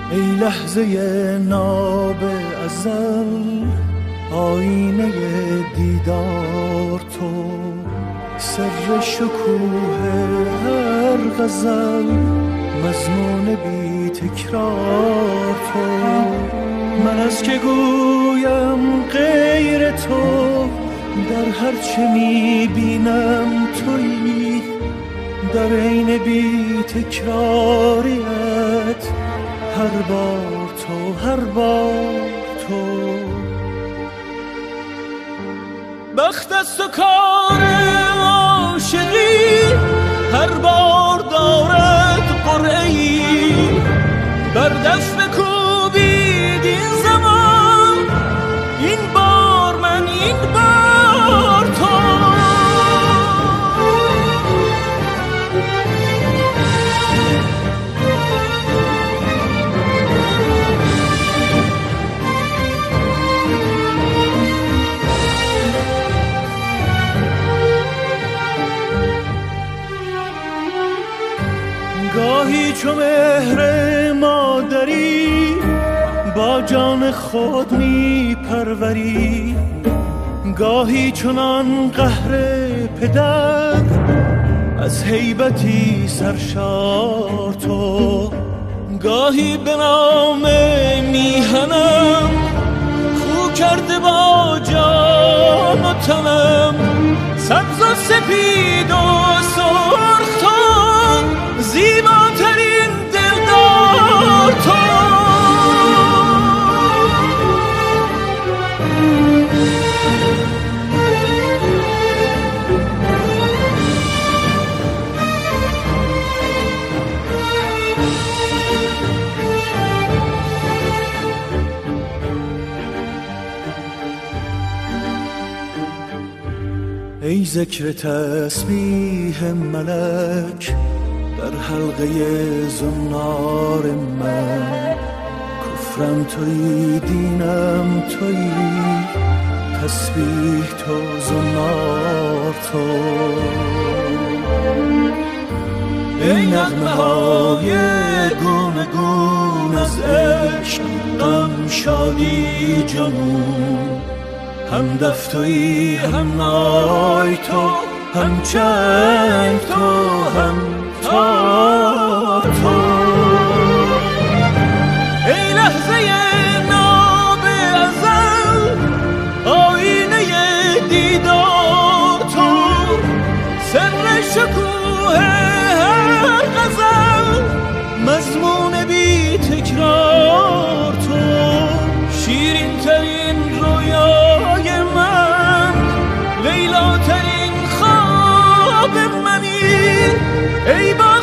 ای لحظه ناب ازل، آینه دیدار تو، سر شکوه هر غزل، مضمون بی تکرار تو. من از که گویم غیر تو، در هر چه میبینم تویی، در عین بی تکراریت، هر بار تو، هر بار تو. بخت است و کار عاشقی، هر بار دارد قرعه‌ای، بر دست بکوبید این زمان، این بار من، این بار تو. گاهی چو مهر مادری، با جان خود می پروری، گاهی چنان قهر پدر، از هیبتی سرشار تو. گاهی به نام میهنم، خو کرده با جان و تنم، سبز و سپید و سرخ تو، زیباترین دلدار تو. ای ذکر تسبیح ملک، در حلقه زنار من، کفرم تویی، دینم تویی، تسبیح تو، زنار تو. ای نغمه های گونه گون از عشق، غم، شادی، جنون، هم دف تویی، هم نای تو، هم چنگ تو، هم تار تو. ای لحظه ناب ازل، آینه دیدار تو، سر شکوه هر غزل، مضمون بی تکرار تو. شیرین ترین رویای من، لیلا ترین خواب منی، ای